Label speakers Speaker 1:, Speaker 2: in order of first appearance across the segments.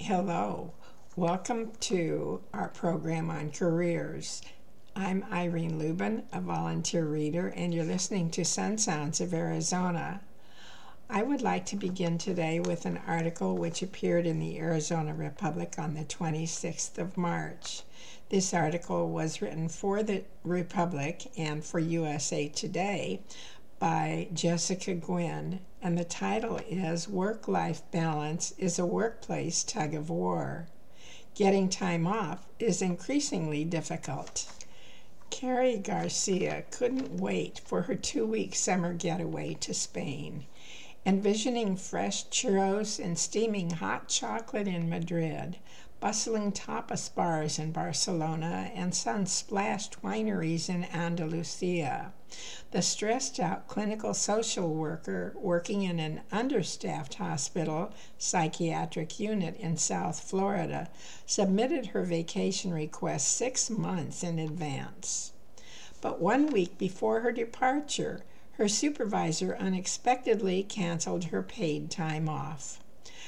Speaker 1: Hello, welcome to our program on careers. I'm Irene Lubin, a volunteer reader, and you're listening to Sun Sounds of Arizona. I would like to begin today with an article which appeared in the Arizona Republic on the 26th of March. This article was written for the Republic and for USA Today by Jessica Gwynn, and the title is Work-Life Balance is a Workplace Tug of War. Getting time off is increasingly difficult. Carrie Garcia couldn't wait for her 2-week summer getaway to Spain. Envisioning fresh churros and steaming hot chocolate in Madrid, bustling tapas bars in Barcelona, and sun-splashed wineries in Andalusia, the stressed-out clinical social worker working in an understaffed hospital psychiatric unit in South Florida submitted her vacation request 6 months in advance. But 1 week before her departure, her supervisor unexpectedly canceled her paid time off.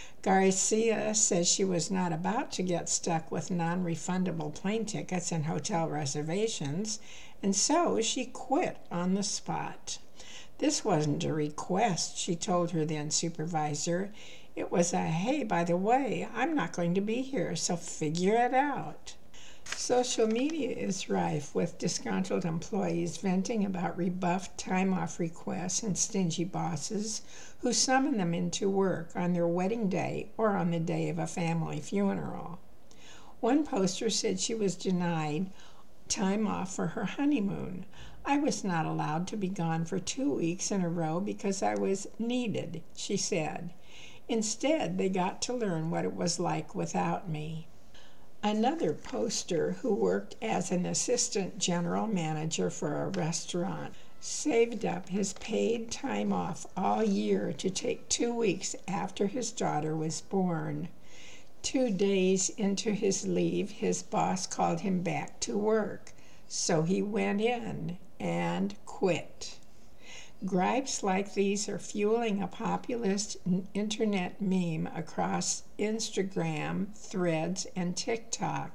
Speaker 1: Garcia says she was not about to get stuck with non-refundable plane tickets and hotel reservations, and so she quit on the spot. This wasn't a request, she told her then supervisor. It was a, hey, by the way, I'm not going to be here, so figure it out. Social media is rife with disgruntled employees venting about rebuffed time-off requests and stingy bosses who summon them into work on their wedding day or on the day of a family funeral. One poster said she was denied time off for her honeymoon. I was not allowed to be gone for 2 weeks in a row because I was needed, she said. Instead, they got to learn what it was like without me. Another poster who worked as an assistant general manager for a restaurant saved up his paid time off all year to take 2 weeks after his daughter was born. 2 days into his leave, his boss called him back to work, so he went in and quit. Gripes like these are fueling a populist internet meme across Instagram, Threads, and TikTok.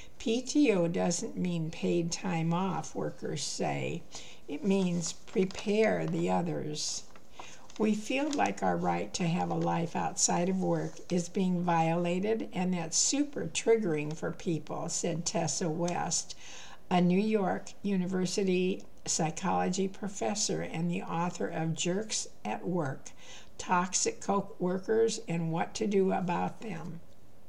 Speaker 1: PTO doesn't mean paid time off, workers say. It means prepare the others. We feel like our right to have a life outside of work is being violated, and that's super triggering for people, said Tessa West, a New York University psychology professor and the author of Jerks at Work, Toxic Co-Workers and What to Do About Them.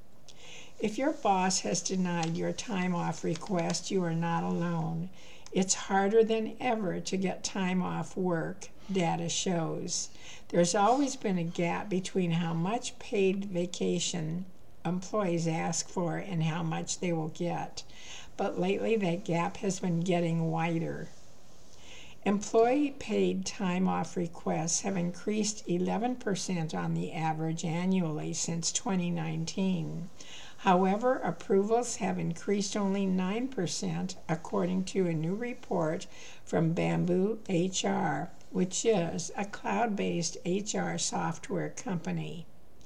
Speaker 1: If your boss has denied your time off request, you are not alone. It's harder than ever to get time off work, data shows. There's always been a gap between how much paid vacation employees ask for and how much they will get. But lately that gap has been getting wider. Employee paid time off requests have increased 11% on the average annually since 2019. However, approvals have increased only 9% according to a new report from Bamboo HR, which is a cloud-based HR software company.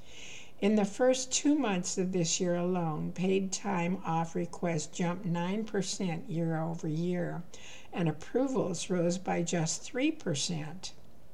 Speaker 1: In the first 2 months of this year alone, paid time off requests jumped 9% year over year, and approvals rose by just 3%.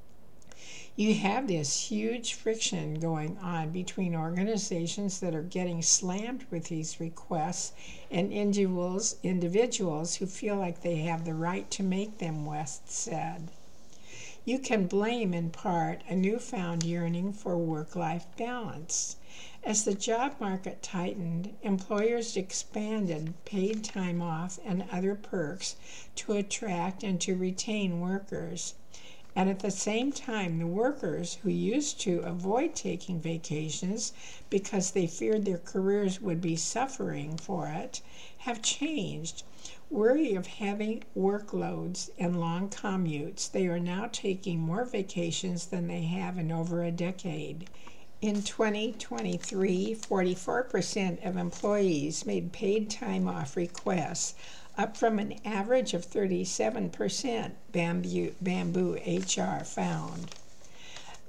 Speaker 1: You have this huge friction going on between organizations that are getting slammed with these requests and individuals who feel like they have the right to make them, West said. You can blame, in part, a newfound yearning for work-life balance. As the job market tightened, employers expanded paid time off and other perks to attract and to retain workers. And at the same time, the workers who used to avoid taking vacations because they feared their careers would be suffering for it have changed. Worry of heavy workloads and long commutes, they are now taking more vacations than they have in over a decade. In 2023, 44% of employees made paid time off requests, up from an average of 37%, Bamboo HR found.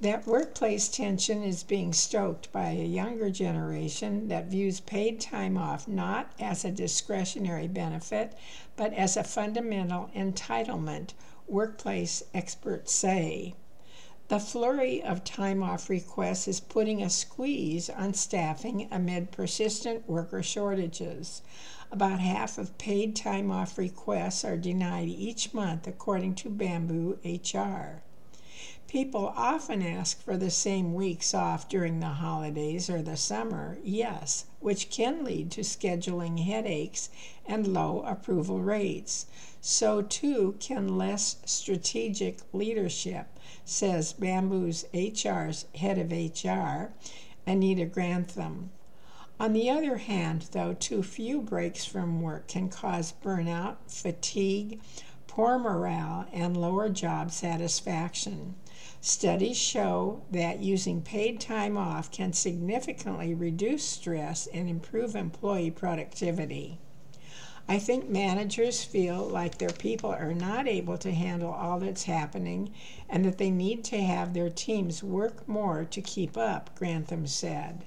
Speaker 1: That workplace tension is being stoked by a younger generation that views paid time off not as a discretionary benefit, but as a fundamental entitlement, workplace experts say. The flurry of time off requests is putting a squeeze on staffing amid persistent worker shortages. About half of paid time off requests are denied each month, according to Bamboo HR. People often ask for the same weeks off during the holidays or the summer, yes, which can lead to scheduling headaches and low approval rates. So too can less strategic leadership, says Bamboo's HR's head of HR, Anita Grantham. On the other hand, though, too few breaks from work can cause burnout, fatigue, poor morale, and lower job satisfaction. Studies show that using paid time off can significantly reduce stress and improve employee productivity. I think managers feel like their people are not able to handle all that's happening and that they need to have their teams work more to keep up, Grantham said.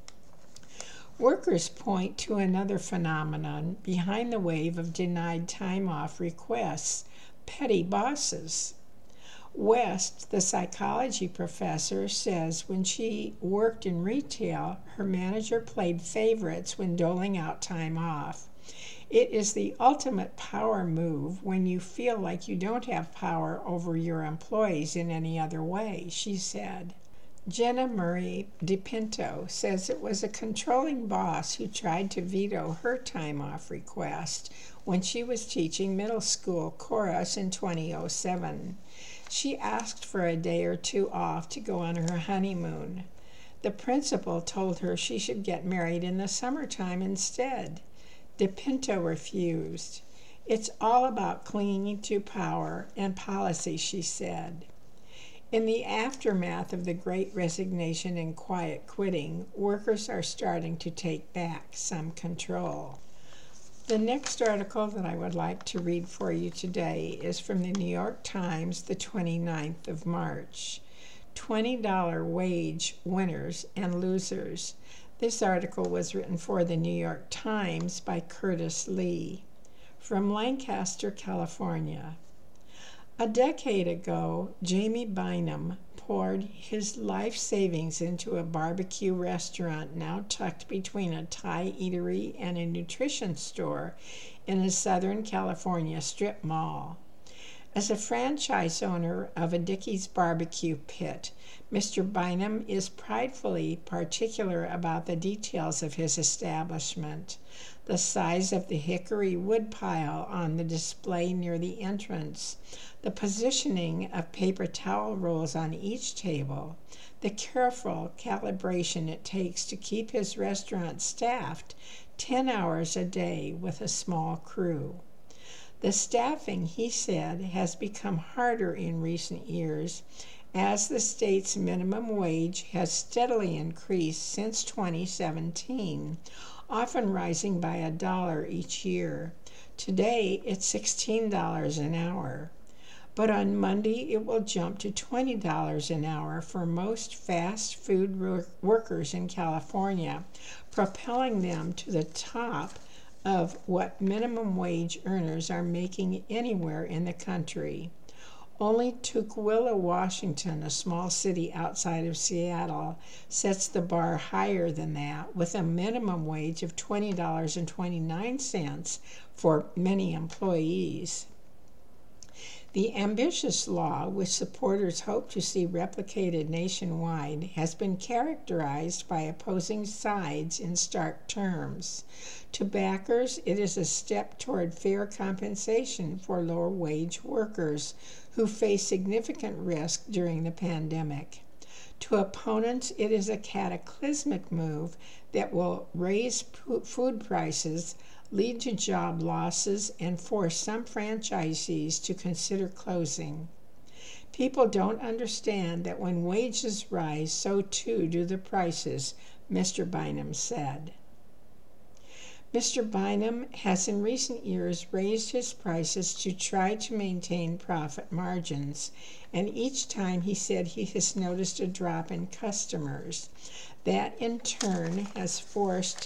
Speaker 1: Workers point to another phenomenon behind the wave of denied time off requests: petty bosses. West, the psychology professor, says when she worked in retail, her manager played favorites when doling out time off. It is the ultimate power move when you feel like you don't have power over your employees in any other way, she said. Jenna Murray DePinto says it was a controlling boss who tried to veto her time off request when she was teaching middle school chorus in 2007. She asked for a day or two off to go on her honeymoon. The principal told her she should get married in the summertime instead. DePinto refused. It's all about clinging to power and policy, she said. In the aftermath of the Great Resignation and quiet quitting, workers are starting to take back some control. The next article that I would like to read for you today is from the New York Times, the 29th of March. $20 wage winners and losers. This article was written for the New York Times by Curtis Lee. From Lancaster, California. A decade ago, Jamie Bynum poured his life savings into a barbecue restaurant now tucked between a Thai eatery and a nutrition store in a Southern California strip mall. As a franchise owner of a Dickey's barbecue pit, Mr. Bynum is pridefully particular about the details of his establishment. The size of the hickory wood pile on the display near the entrance, the positioning of paper towel rolls on each table, the careful calibration it takes to keep his restaurant staffed 10 hours a day with a small crew. The staffing, he said, has become harder in recent years as the state's minimum wage has steadily increased since 2017, often rising by $1 each year. Today, it's $16 an hour. But on Monday, it will jump to $20 an hour for most fast food workers in California, propelling them to the top of what minimum wage earners are making anywhere in the country. Only Tukwila, Washington, a small city outside of Seattle, sets the bar higher than that, with a minimum wage of $20.29 for many employees. The ambitious law, which supporters hope to see replicated nationwide, has been characterized by opposing sides in stark terms. To backers, it is a step toward fair compensation for lower-wage workers who face significant risk during the pandemic. To opponents, it is a cataclysmic move that will raise food prices, lead to job losses, and force some franchisees to consider closing. People don't understand that when wages rise, so too do the prices, Mr. Bynum said. Mr. Bynum has in recent years raised his prices to try to maintain profit margins, and each time he said he has noticed a drop in customers. That in turn has forced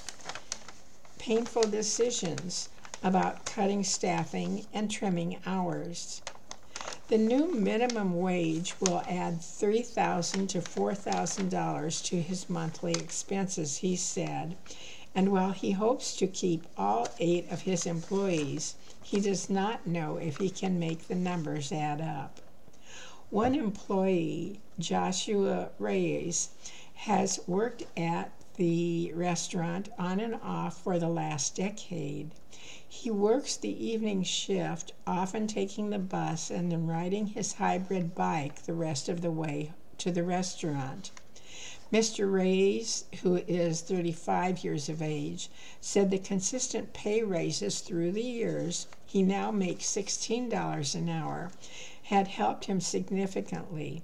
Speaker 1: painful decisions about cutting staffing and trimming hours. The new minimum wage will add $3,000 to $4,000 to his monthly expenses, he said, and while he hopes to keep all 8 of his employees, he does not know if he can make the numbers add up. One employee, Joshua Reyes, has worked at the restaurant on and off for the last decade. He works the evening shift, often taking the bus and then riding his hybrid bike the rest of the way to the restaurant. Mr. Reyes, who is 35 years of age, said the consistent pay raises through the years, he now makes $16 an hour, had helped him significantly.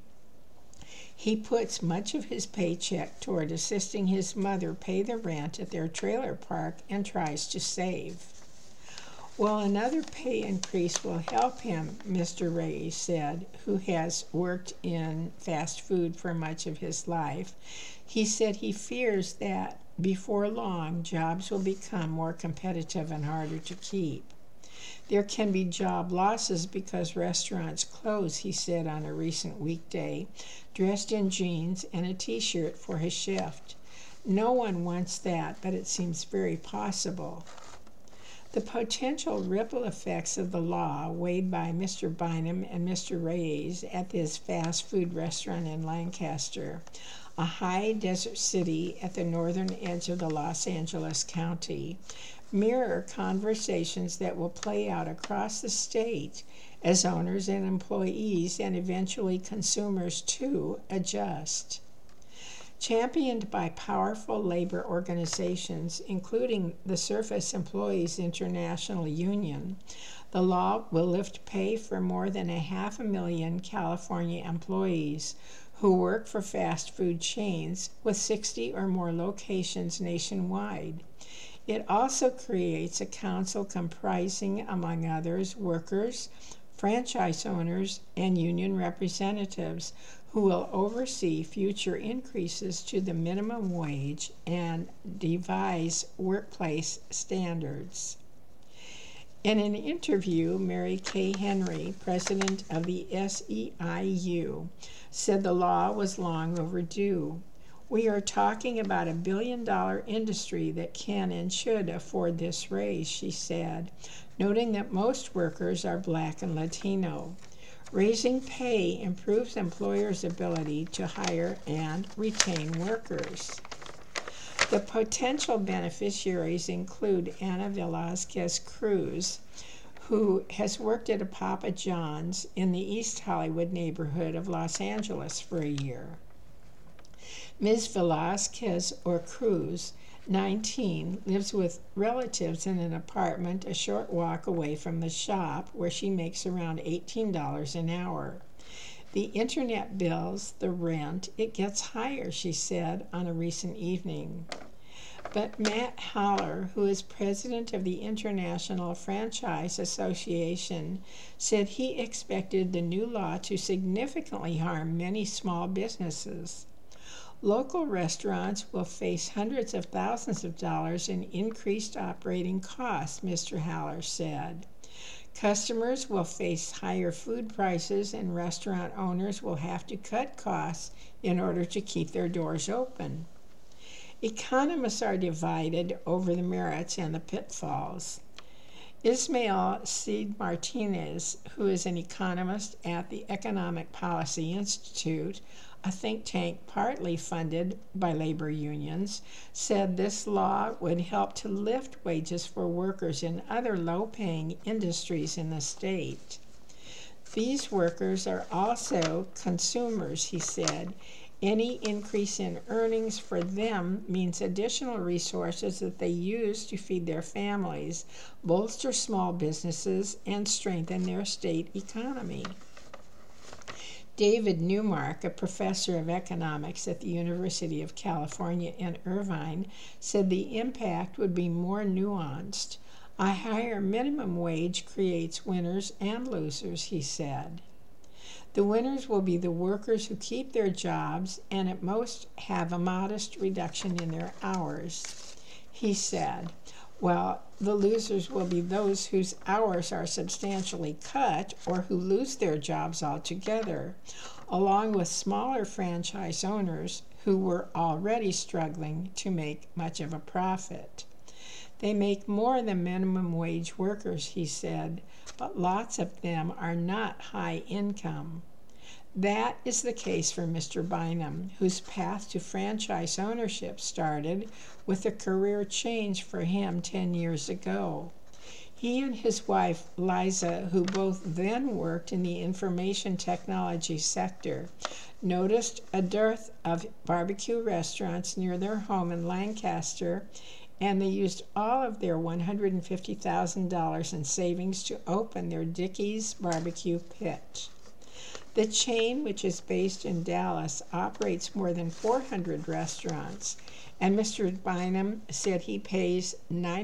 Speaker 1: He puts much of his paycheck toward assisting his mother pay the rent at their trailer park and tries to save. Well, another pay increase will help him, Mr. Reyes said, who has worked in fast food for much of his life. He said he fears that before long, jobs will become more competitive and harder to keep. There can be job losses because restaurants close, he said on a recent weekday, dressed in jeans and a t-shirt for his shift. No one wants that, but it seems very possible. The potential ripple effects of the law weighed by Mr. Bynum and Mr. Reyes at this fast food restaurant in Lancaster, a high desert city at the northern edge of the Los Angeles County, mirror conversations that will play out across the state as owners and employees and eventually consumers too adjust. Championed by powerful labor organizations, including the Surface Employees International Union, the law will lift pay for more than 500,000 California employees who work for fast food chains with 60 or more locations nationwide. It also creates a council comprising, among others, workers, franchise owners, and union representatives who will oversee future increases to the minimum wage and devise workplace standards. In an interview, Mary Kay Henry, president of the SEIU, said the law was long overdue. We are talking about a billion-dollar industry that can and should afford this raise, she said, noting that most workers are Black and Latino. Raising pay improves employers' ability to hire and retain workers. The potential beneficiaries include Ana Velazquez Cruz, who has worked at a Papa John's in the East Hollywood neighborhood of Los Angeles for a year. Ms. Velazquez or Cruz, 19, lives with relatives in an apartment a short walk away from the shop where she makes around $18 an hour. The internet bills, the rent, it gets higher, she said on a recent evening. But Matt Haller, who is president of the International Franchise Association, said he expected the new law to significantly harm many small businesses. Local restaurants will face hundreds of thousands of dollars in increased operating costs, Mr. Haller said. Customers will face higher food prices and restaurant owners will have to cut costs in order to keep their doors open. Economists are divided over the merits and the pitfalls. Ismael Cid Martinez, who is an economist at the Economic Policy Institute, a think tank partly funded by labor unions, said this law would help to lift wages for workers in other low-paying industries in the state. These workers are also consumers, he said. Any increase in earnings for them means additional resources that they use to feed their families, bolster small businesses, and strengthen their state economy. David Newmark, a professor of economics at the University of California in Irvine, said the impact would be more nuanced. A higher minimum wage creates winners and losers, he said. The winners will be the workers who keep their jobs and at most have a modest reduction in their hours, he said. Well, the losers will be those whose hours are substantially cut or who lose their jobs altogether, along with smaller franchise owners who were already struggling to make much of a profit. They make more than minimum wage workers, he said, but lots of them are not high income. That is the case for Mr. Bynum, whose path to franchise ownership started with a career change for him 10 years ago. He and his wife, Liza, who both then worked in the information technology sector, noticed a dearth of barbecue restaurants near their home in Lancaster, and they used all of their $150,000 in savings to open their Dickey's Barbecue Pit. The chain, which is based in Dallas, operates more than 400 restaurants, and Mr. Bynum said he pays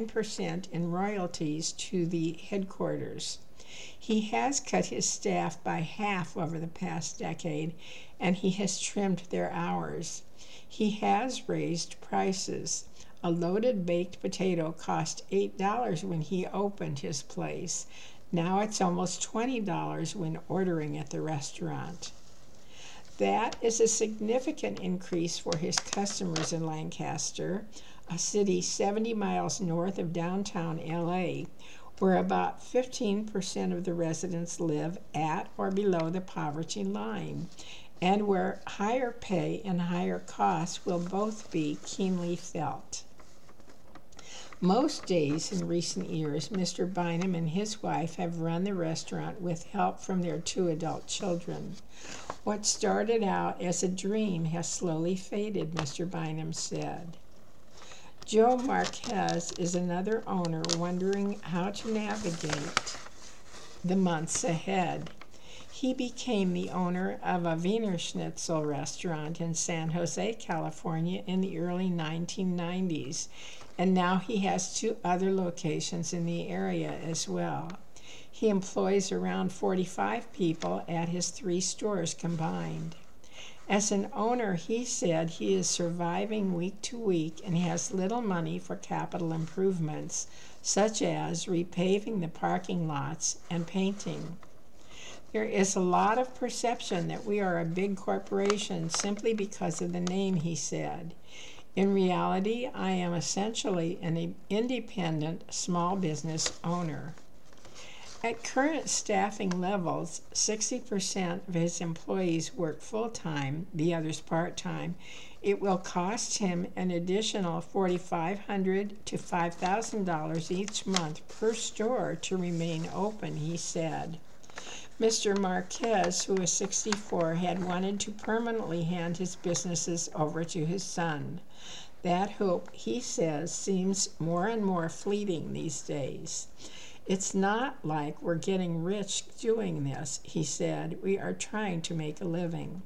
Speaker 1: 9% in royalties to the headquarters. He has cut his staff by half over the past decade, and he has trimmed their hours. He has raised prices. A loaded baked potato cost $8 when he opened his place. Now it's almost $20 when ordering at the restaurant. That is a significant increase for his customers in Lancaster, a city 70 miles north of downtown LA, where about 15% of the residents live at or below the poverty line, and where higher pay and higher costs will both be keenly felt. Most days in recent years, Mr. Bynum and his wife have run the restaurant with help from their 2 adult children. What started out as a dream has slowly faded, Mr. Bynum said. Joe Marquez is another owner wondering how to navigate the months ahead. He became the owner of a Wiener Schnitzel restaurant in San Jose, California in the early 1990s, and now he has 2 other locations in the area as well. He employs around 45 people at his 3 stores combined. As an owner, he said he is surviving week to week and has little money for capital improvements, such as repaving the parking lots and painting. There is a lot of perception that we are a big corporation simply because of the name, he said. In reality, I am essentially an independent small business owner. At current staffing levels, 60% of his employees work full-time, the others part-time. It will cost him an additional $4,500 to $5,000 each month per store to remain open, he said. Mr. Marquez, who is 64, had wanted to permanently hand his businesses over to his son. That hope, he says, seems more and more fleeting these days. It's not like we're getting rich doing this, he said. We are trying to make a living.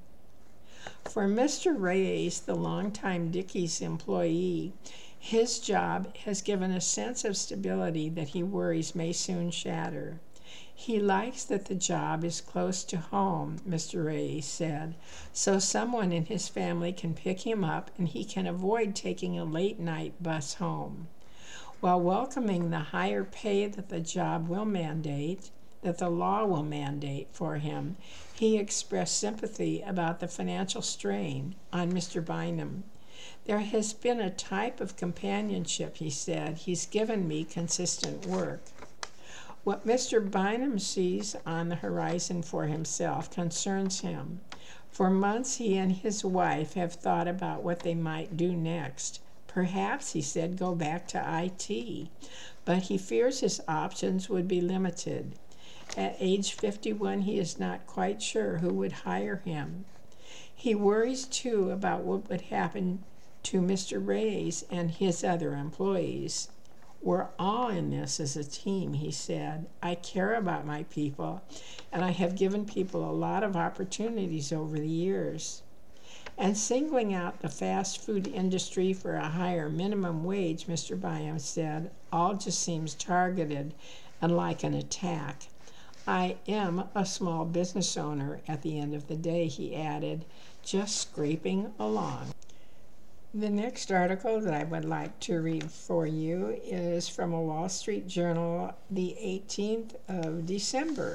Speaker 1: For Mr. Reyes, the longtime Dickey's employee, his job has given a sense of stability that he worries may soon shatter. He likes that the job is close to home, Mr. Reyes said, so someone in his family can pick him up and he can avoid taking a late-night bus home. While welcoming the higher pay that the job will mandate, that the law will mandate for him, he expressed sympathy about the financial strain on Mr. Bynum. There has been a type of companionship, he said. He's given me consistent work. What Mr. Bynum sees on the horizon for himself concerns him. For months he and his wife have thought about what they might do next. Perhaps, he said, go back to IT, but he fears his options would be limited. At age 51, he is not quite sure who would hire him. He worries, too, about what would happen to Mr. Reyes and his other employees. We're all in this as a team, he said. I care about my people, and I have given people a lot of opportunities over the years. And singling out the fast food industry for a higher minimum wage, Mr. Byam said, all just seems targeted and like an attack. I am a small business owner at the end of the day, he added, just scraping along. The next article that I would like to read for you is from a Wall Street Journal, the 18th of December.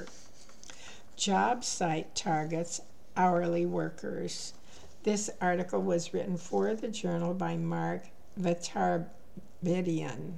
Speaker 1: Job site targets hourly workers. This article was written for the Journal by Mark Vatarbedian.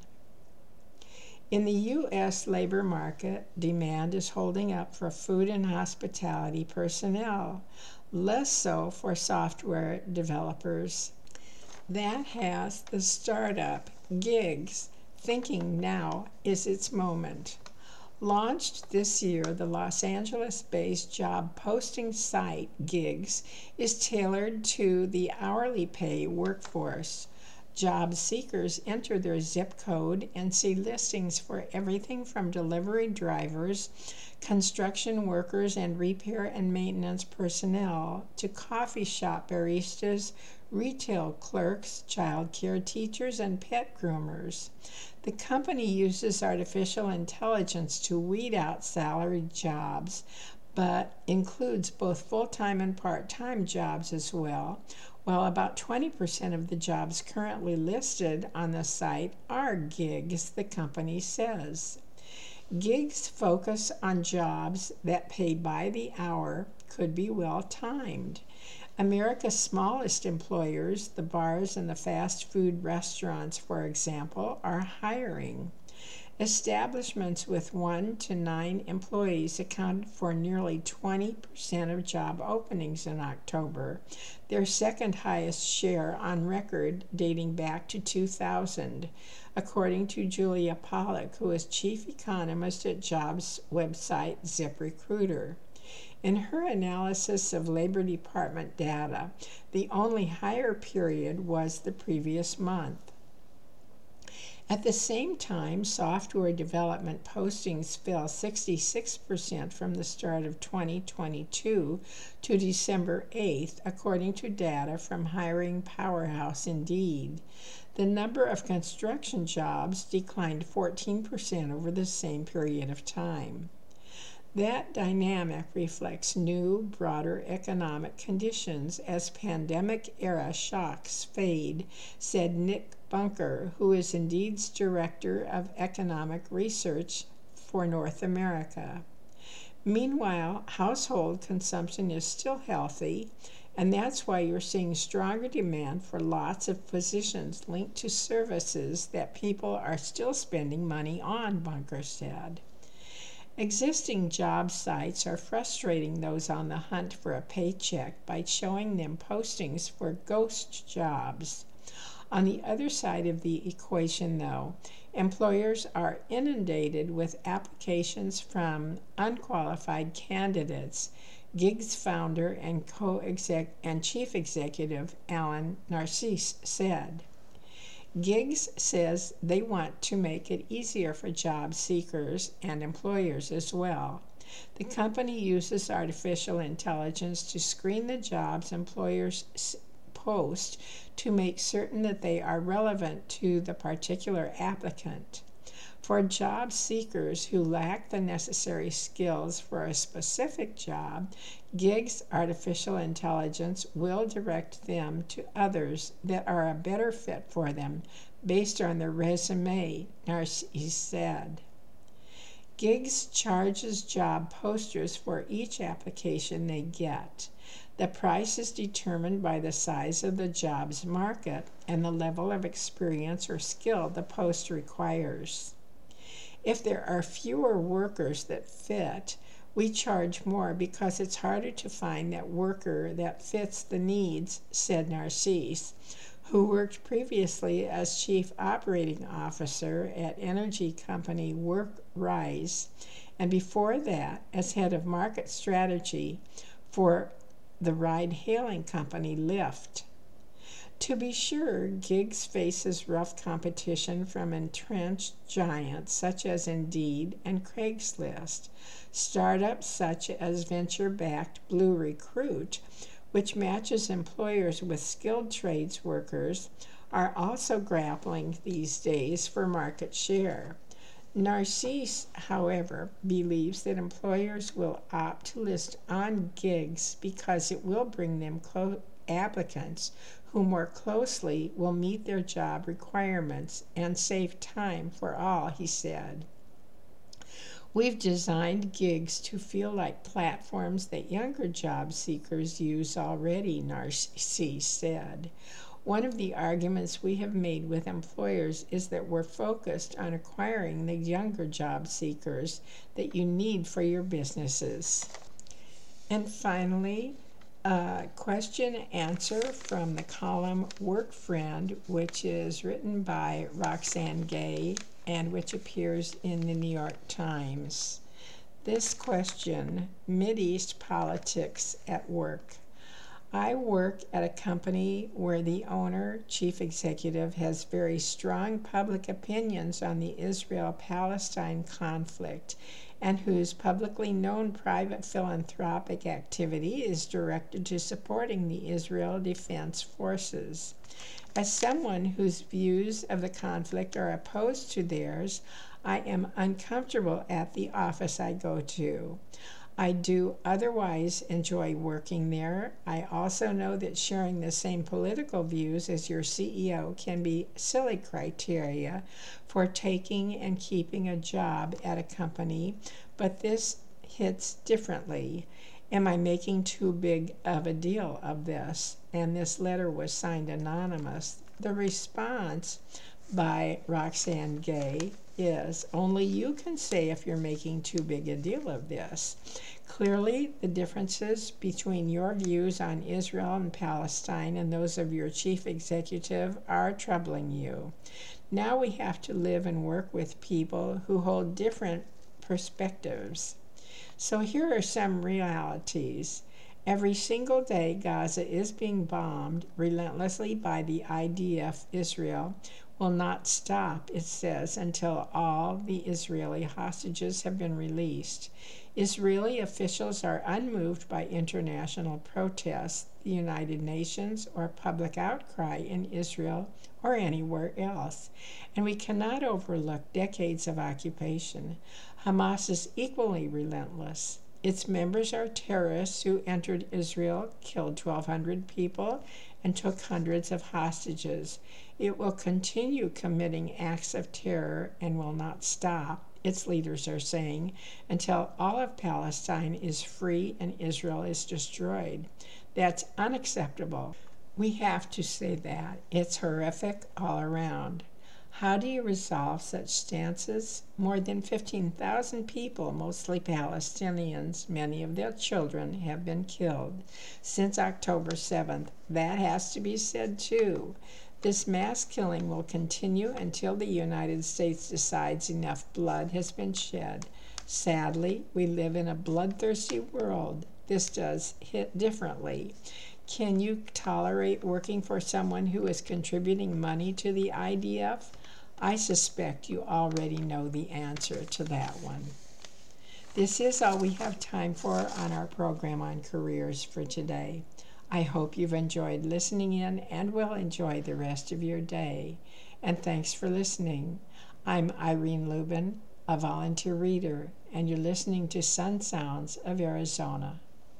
Speaker 1: In the U.S. labor market, demand is holding up for food and hospitality personnel, less so for software developers. That has the startup Gigs thinking now is its moment. Launched this year, the Los Angeles-based job posting site Gigs is tailored to the hourly pay workforce. Job seekers enter their zip code and see listings for everything from delivery drivers, construction workers, and repair and maintenance personnel to coffee shop baristas, retail clerks, child care teachers, and pet groomers. The company uses artificial intelligence to weed out salaried jobs, but includes both full-time and part-time jobs as well, while about 20% of the jobs currently listed on the site are gigs, the company says. Gigs focus on jobs that pay by the hour, could be well timed. America's smallest employers, the bars and the fast food restaurants, for example, are hiring. Establishments with 1 to 9 employees accounted for nearly 20% of job openings in October, their second highest share on record dating back to 2000, according to Julia Pollack, who is chief economist at jobs website ZipRecruiter. In her analysis of Labor Department data, the only higher period was the previous month. At the same time, software development postings fell 66% from the start of 2022 to December 8th, according to data from hiring powerhouse Indeed. The number of construction jobs declined 14% over the same period of time. That dynamic reflects new, broader economic conditions as pandemic-era shocks fade, said Nick Bunker, who is Indeed's Director of Economic Research for North America. Meanwhile, household consumption is still healthy, and that's why you're seeing stronger demand for lots of positions linked to services that people are still spending money on, Bunker said. Existing job sites are frustrating those on the hunt for a paycheck by showing them postings for ghost jobs. On the other side of the equation, though, employers are inundated with applications from unqualified candidates, Gigs founder and chief executive Alan Narcisse said. Gigs says they want to make it easier for job seekers and employers as well. The company uses artificial intelligence to screen the jobs employers post to make certain that they are relevant to the particular applicant. For job seekers who lack the necessary skills for a specific job, Gigs artificial intelligence will direct them to others that are a better fit for them based on their resume, Narcisse said. Gigs charges job posters for each application they get. The price is determined by the size of the job's market and the level of experience or skill the post requires. If there are fewer workers that fit, we charge more because it's harder to find that worker that fits the needs, said Narcisse, who worked previously as chief operating officer at energy company WorkRise, and before that as head of market strategy for the ride-hailing company Lyft. To be sure, gigs faces rough competition from entrenched giants such as Indeed and Craigslist. Startups such as venture-backed Blue Recruit, which matches employers with skilled trades workers, are also grappling these days for market share. Narcisse, however, believes that employers will opt to list on gigs because it will bring them applicants who more closely will meet their job requirements and save time for all, he said. We've designed gigs to feel like platforms that younger job seekers use already, Narcisse said. One of the arguments we have made with employers is that we're focused on acquiring the younger job seekers that you need for your businesses. And finally, a question and answer from the column Work Friend, which is written by Roxane Gay and which appears in the New York Times. This question, Mideast politics at work. I work at a company where the owner, chief executive, has very strong public opinions on the Israel-Palestine conflict and whose publicly known private philanthropic activity is directed to supporting the Israel Defense Forces. As someone whose views of the conflict are opposed to theirs, I am uncomfortable at the office I go to. I do otherwise enjoy working there. I also know that sharing the same political views as your CEO can be silly criteria for taking and keeping a job at a company, but this hits differently. Am I making too big of a deal of this? And this letter was signed anonymous. The response by Roxane Gay is, only you can say if you're making too big a deal of this. Clearly, the differences between your views on Israel and Palestine and those of your chief executive are troubling you. Now we have to live and work with people who hold different perspectives. So here are some realities. Every single day, Gaza is being bombed relentlessly by the IDF. Israel will not stop, it says, until all the Israeli hostages have been released. Israeli officials are unmoved by international protests, the United Nations, or public outcry in Israel or anywhere else. And we cannot overlook decades of occupation. Hamas is equally relentless. Its members are terrorists who entered Israel, killed 1,200 people, and took hundreds of hostages. It will continue committing acts of terror and will not stop, its leaders are saying, until all of Palestine is free and Israel is destroyed. That's unacceptable. We have to say that. It's horrific all around. How do you resolve such stances? More than 15,000 people, mostly Palestinians, many of their children, have been killed since October 7th. That has to be said too. This mass killing will continue until the United States decides enough blood has been shed. Sadly, we live in a bloodthirsty world. This does hit differently. Can you tolerate working for someone who is contributing money to the IDF? I suspect you already know the answer to that one. This is all we have time for on our program on careers for today. I hope you've enjoyed listening in and will enjoy the rest of your day. And thanks for listening. I'm Irene Lubin, a volunteer reader, and you're listening to Sun Sounds of Arizona.